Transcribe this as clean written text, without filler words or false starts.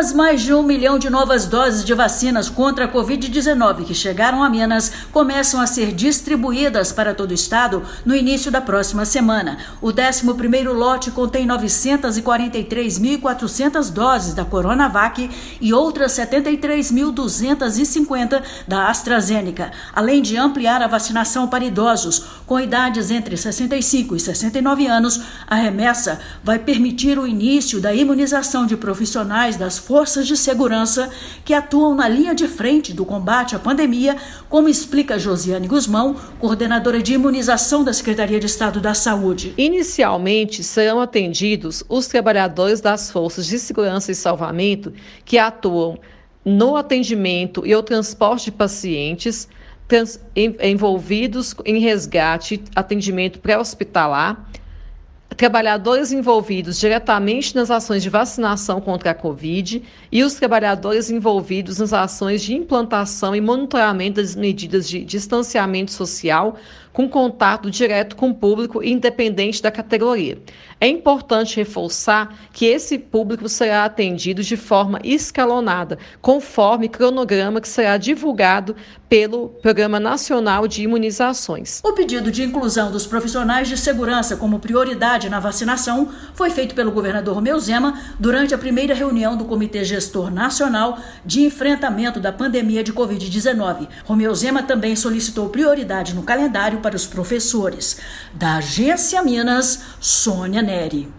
As mais de 1 milhão de novas doses de vacinas contra a Covid-19 que chegaram a Minas começam a ser distribuídas para todo o estado no início da próxima semana. O 11º lote contém 943.400 doses da Coronavac e outras 73.250 da AstraZeneca, além de ampliar a vacinação para idosos com idades entre 65 e 69 anos. A remessa vai permitir o início da imunização de profissionais das forças de segurança que atuam na linha de frente do combate à pandemia, como explica Josiane Guzmão, coordenadora de imunização da Secretaria de Estado da Saúde. Inicialmente, serão atendidos os trabalhadores das forças de segurança e salvamento que atuam no atendimento e o transporte de pacientes envolvidos em resgate, atendimento pré-hospitalar, trabalhadores envolvidos diretamente nas ações de vacinação contra a Covid e os trabalhadores envolvidos nas ações de implantação e monitoramento das medidas de distanciamento social com contato direto com o público independente da categoria. É importante reforçar que esse público será atendido de forma escalonada, conforme cronograma que será divulgado pelo Programa Nacional de Imunizações. O pedido de inclusão dos profissionais de segurança como prioridade na vacinação foi feito pelo governador Romeu Zema durante a primeira reunião do Comitê Gestor Nacional de Enfrentamento da Pandemia de Covid-19. Romeu Zema também solicitou prioridade no calendário para os professores. Da Agência Minas, Sônia Neri.